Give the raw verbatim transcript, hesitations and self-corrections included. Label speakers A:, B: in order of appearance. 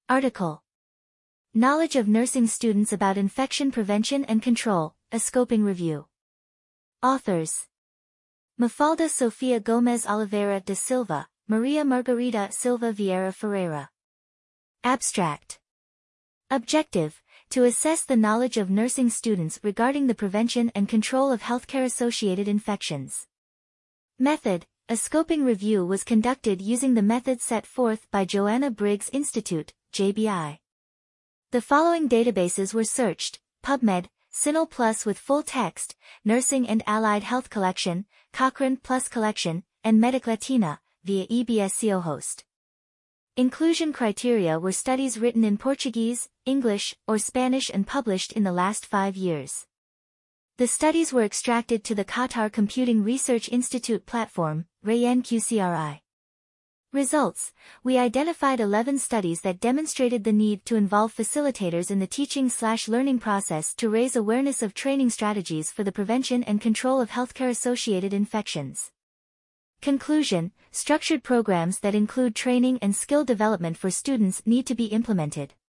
A: Article. Knowledge of nursing students about infection prevention and control, a scoping review. Authors. Mafalda Sofia Gomez Oliveira de Silva, Maria Margarida Silva Vieira Ferreira. Abstract. Objective, to assess the knowledge of nursing students regarding the prevention and control of healthcare-associated infections. Method, a scoping review was conducted using the method set forth by Joanna Briggs Institute, J B I. The following databases were searched: PubMed, CINAHL Plus with full text, Nursing and Allied Health Collection, Cochrane Plus Collection, and Medic Latina, via E B S C O host. Inclusion criteria were studies written in Portuguese, English, or Spanish and published in the last five years. The studies were extracted to the Qatar Computing Research Institute platform, RAYEN Q C R I. Results: we identified eleven studies that demonstrated the need to involve facilitators in the teaching-slash-learning process to raise awareness of training strategies for the prevention and control of healthcare-associated infections. Conclusion: structured programs that include training and skill development for students need to be implemented.